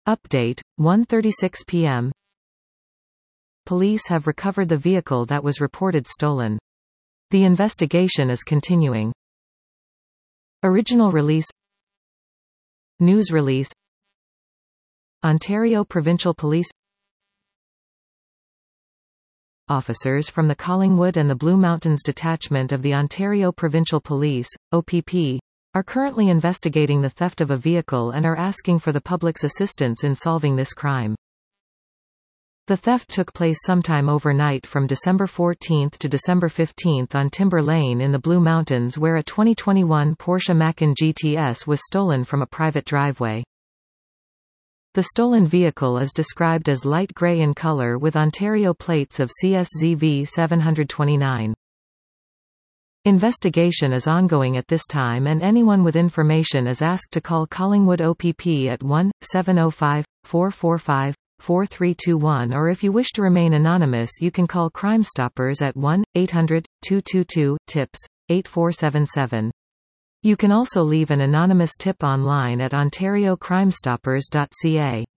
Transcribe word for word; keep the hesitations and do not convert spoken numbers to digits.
Update, one thirty-six p m Police have recovered the vehicle that was reported stolen. The investigation is continuing. Original release. News release. Ontario Provincial Police. Officers from the Collingwood and the Blue Mountains Detachment of the Ontario Provincial Police, O P P, are currently investigating the theft of a vehicle and are asking for the public's assistance in solving this crime. The theft took place sometime overnight from December fourteenth to December fifteenth on Timber Lane in the Blue Mountains, where a twenty twenty-one Porsche Macan G T S was stolen from a private driveway. The stolen vehicle is described as light grey in colour with Ontario plates of C S Z V seven twenty-nine. Investigation is ongoing at this time, and anyone with information is asked to call Collingwood O P P at one seven zero five, four four five, four three two one, or if you wish to remain anonymous you can call Crime Stoppers at one eight hundred, two two two, TIPS, eight four seven seven. You can also leave an anonymous tip online at ontario crime stoppers dot c a.